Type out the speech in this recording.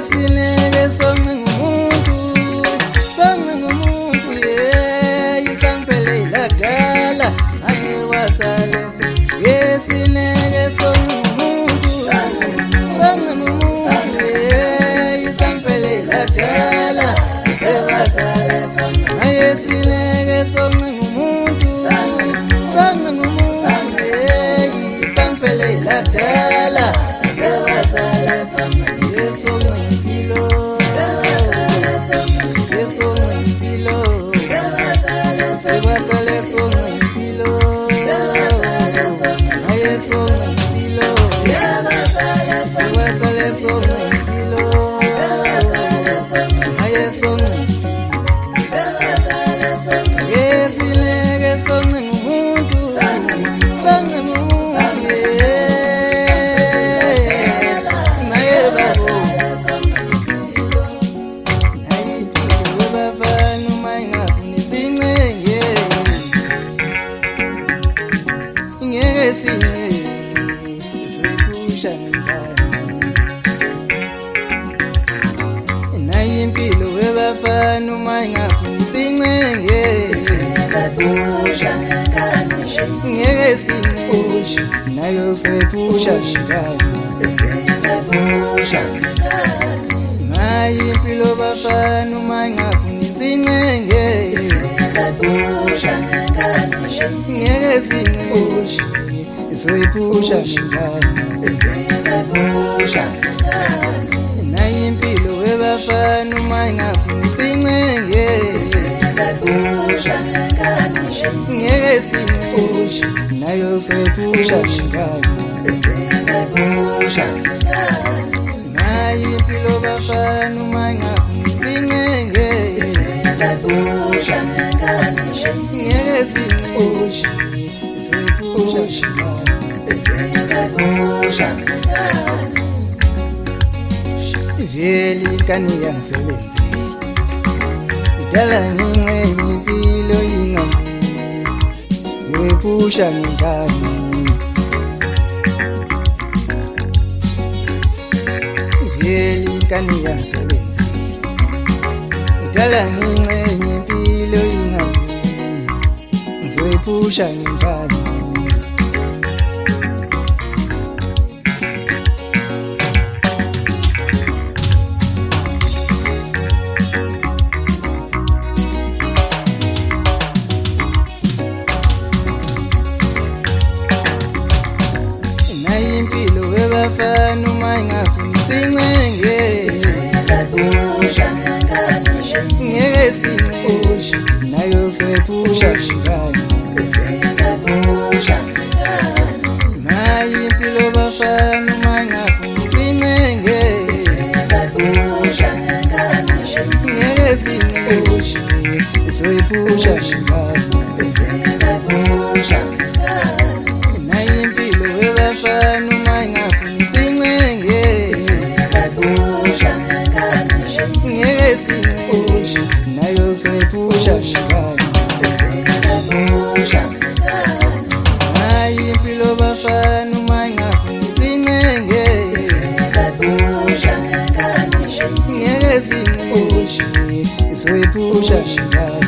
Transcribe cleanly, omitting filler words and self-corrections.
yesileke soncingumuntu isangiphelela kudala angiwasalese yesileke soncingumuntu isangiphelela kudala sewasalese yesileke soncingumuntu isangiphelela kudala sewasalese yesonqimpilo impilo webafana uma ingafuni sincenge Sephusha ngenkanisho ngeke sincenge nayo sephusha ngalo Sephusha nayo impilo bafana uma ingafuni sincenge Sephusha ngenkanisho ngeke sincenge sephusha ngalo Sephusha nayo impilo webafana uma ingafuni sincenge Sephusha ngenkanisho ngeke sincenge nayo sephusha ngalo Sephusha nayo impilo bafana uma ingafuni sincenge Sephusha ngenkanisho ngeke sincenge sephusha ngalo Sephusha vele inkani yangisebenzi idala ngincenye impilo ngiyoyiphusha ngenkani vele inkani yangisebenzi idala ngincenye impilo ngizoyiphusha ngenkani bafana uma ingafuni sincenge Sephusha ngenkanisho ngeke sincenge nayo sephusha ngalo Sephusha nayo impilo bafana uma ingafuni sincenge Sephusha ngenkanisho ngeke sincenge sephusha ngalo Sephusha nayo impilo bafana uma ingafuni sincenge Sephusha ngenkanisho ngeke sincenge nayo sephusha ngalo Sephusha nayo impilo bafana uma ingafuni sincenge Sephusha ngenkanisho ngeke sincenge sephusha ngalo